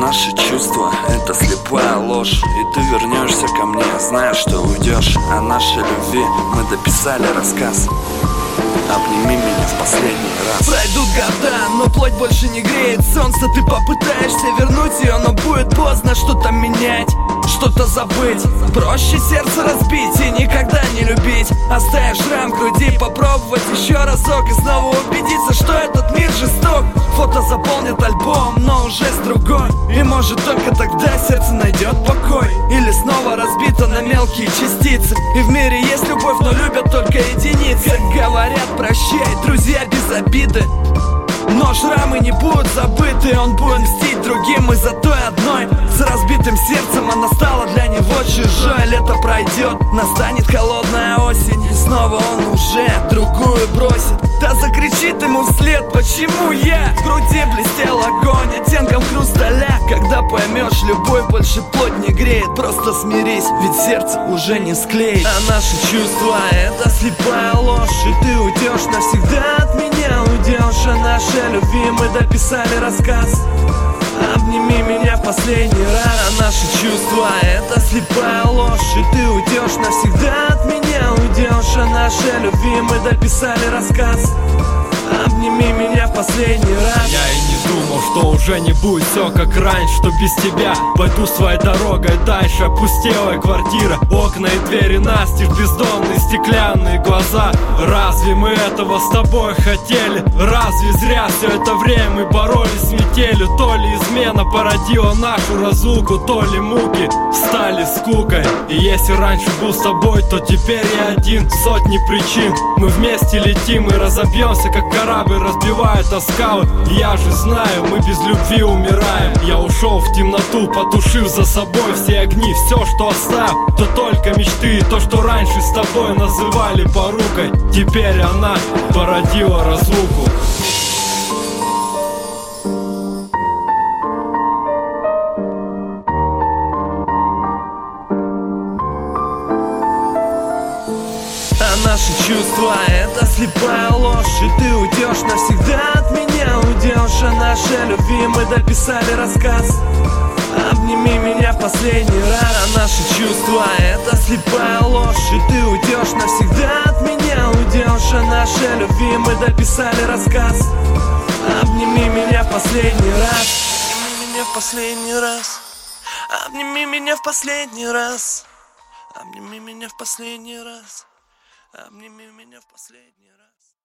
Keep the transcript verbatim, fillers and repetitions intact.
наши чувства — это слепая ложь. И ты вернешься ко мне, зная, что уйдешь. О нашей любви мы дописали рассказ. Обними меня в последний раз. Пройдут года, но плоть больше не греет солнце. Ты попытаешься вернуть ее, но будет поздно что-то менять, что-то забыть. Проще сердце разбить и никогда не любить. Оставишь шрам в груди, попробовать еще разок и снова убедиться, что этот мир жесток. Фото заполнит альбом, но уже с другой. И может только тогда сердце найдет покой. Или снова разбито на мелкие частицы. И в мире есть любовь, но любят только единицы. Как говорят, прощай, друзья, без обиды. Но шрамы не будут забыты, он будет мстить другим из-за той одной. С разбитым сердцем она стала для него чужой. Лето пройдет, настанет холодная осень, и снова он уже другую бросит. Да закричит ему вслед: почему я? В груди блестел огонь оттенком хрусталя. Когда поймешь, любовь больше плоть не греет. Просто смирись, ведь сердце уже не склеить. А наши чувства — это слепая ложь. И ты уйдешь навсегда от меня, уйдешь. О нашей любви мы дописали рассказ. Обними меня в последний раз. А наши чувства — это слепая ложь. И ты уйдешь навсегда от меня, уйдешь. О нашей любви мы дописали рассказ. Обними меня в последний раз. Я и не думал, что уже не будет все как раньше, что без тебя пойду своей дорогой дальше. Опустелая квартира, окна и двери настежь, бездонные стеклянные глаза. Разве мы этого с тобой хотели? Разве зря все это время мы боролись с метелью? То ли измена породила нашу разлуку, то ли муки стали скукой. И если раньше был с тобой, то теперь я один. Сотни причин, мы вместе летим и разобьемся, как корабль разбивает о скалы. Я же знаю, мы без любви умираем. Я ушел в темноту, потушив за собой все огни. Все, что оставил, то только мечты. И то, что раньше с тобой называли порукой, теперь она породила разлуку. А наши чувства — это слепая ложь. И ты уйдешь навсегда от меня, уйдешь. О нашей любви мы дописали рассказ. Обними меня в последний раз. А наши чувства — это слепая ложь. И ты уйдешь навсегда от меня, уйдешь. О нашей любви мы дописали рассказ. Обними меня в последний раз. Обними меня в последний раз. Обними меня в последний раз. Обними меня в последний раз. Обними меня в последний раз.